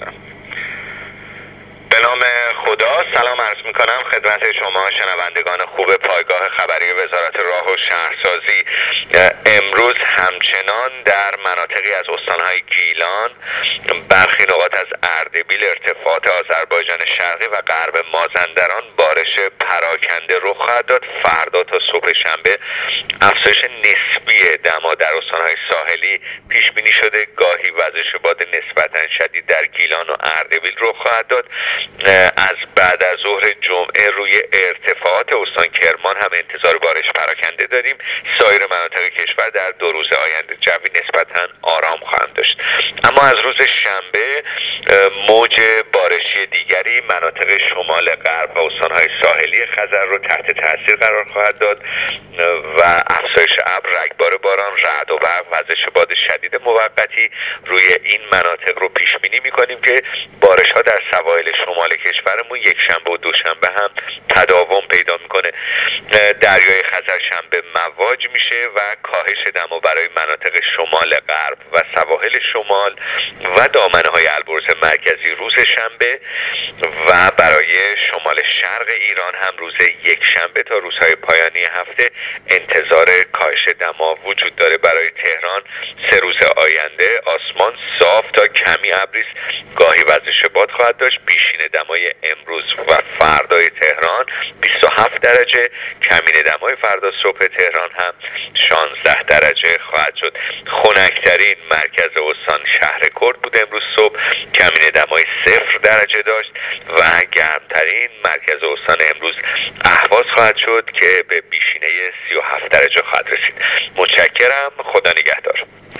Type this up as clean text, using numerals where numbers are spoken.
هستم. به نام خدا سلام عرض می کنم خدمت شما شنوندگان خوب پایگاه خبری وزارت راه و شهرسازی. امروز همچنان در مناطقی از استانهای گیلان، برخی نقاط از اردبیل، ارتفاعات آذربایجان شرقی و غرب مازندران بارش پراکنده رخ خواهد داد. فردا تا صبح شنبه افزایش نسبی دما در استانهای ساحلی پیش بینی شده. گاهی وزش باد نسبتا شدید در گیلان و اردبیل رخ خواهد داد. از بعد از ظهر جمعه روی ارتفاعات استان کرمان هم انتظار بارش پراکنده داریم. سایر مناطق کشور در 2 روز آینده جوی نسبتا آرام خواهند داشت. اما از روز شنبه موج بارشی دیگری مناطق شمال غرب و استانهای ساحلی خزر رو تحت تاثیر قرار خواهد داد و افزایش ابر، رگبار باران، رعد و برق، وزش باد شدید موقتی روی این مناطق رو پیش بینی می‌کنیم که بارش ها در سواحل شمال کشورمون یک شنبه و دوشنبه هم تداوم پیدا میکنه. دریای خزر شنبه مواج میشه و کاهش دما برای مناطق شمال غرب و سواحل شمال و دامنه های البرز مرکزی روز شنبه و برای شمال شرق ایران هم روز یک شنبه تا روزهای پایانی هفته انتظار کاهش دما وجود داره. برای تهران 3 روز آینده آسمان صاف تا کمی ابری، گاهی وزش باد خواهد داشت. پیشین دمای امروز و فردای تهران 27 درجه، کمین دمای فردا صبح تهران هم 16 درجه خواهد شد. خنک‌ترین مرکز استان شهر کرد بود امروز صبح، کمین دمای 0 درجه داشت و گرمترین مرکز استان امروز اهواز خواهد شد که به بیشینه 37 درجه خواهد رسید. متشکرم. خدا نگهدار.